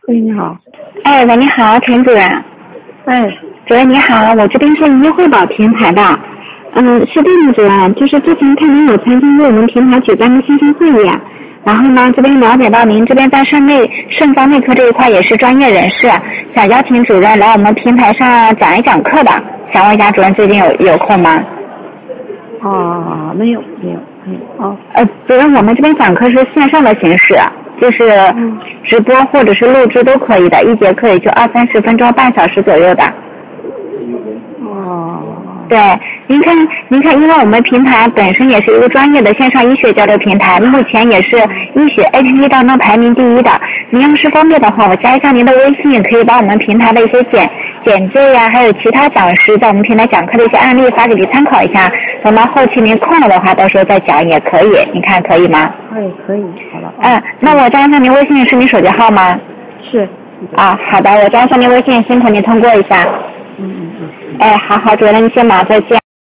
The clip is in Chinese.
喂，你好。 哎，喂，你好，陈主任。 哎， 主任你好，我这边是医惠宝平台的。是这样的，主任，就是之前看您有参加过我们平台举办的线上会议，然后呢，这边了解到您这边在肾脏内科这一块也是专业人士，想邀请主任来我们平台上讲一讲课的，想问一下主任最近有空吗？ 没有。 主任，我们这边讲课是线上的形式，就是直播或者是录制都可以的，一节课也就20-30分钟，半小时左右的。对，您看，因为我们平台本身也是一个专业的线上医学交流平台，目前也是医学 APP 当中排名第1的。您要是方便的话，我加一下您的微信，可以把我们平台的一些简介呀，还有其他讲师在我们平台讲课的一些案例发给您参考一下。等到后期您空了的话，到时候再讲也可以，您看可以吗？ 可以，好了。 那我加一下您微信是您手机号吗？ 是。 好的，我加一下您微信，辛苦您通过一下。好，主任，您先忙，再见。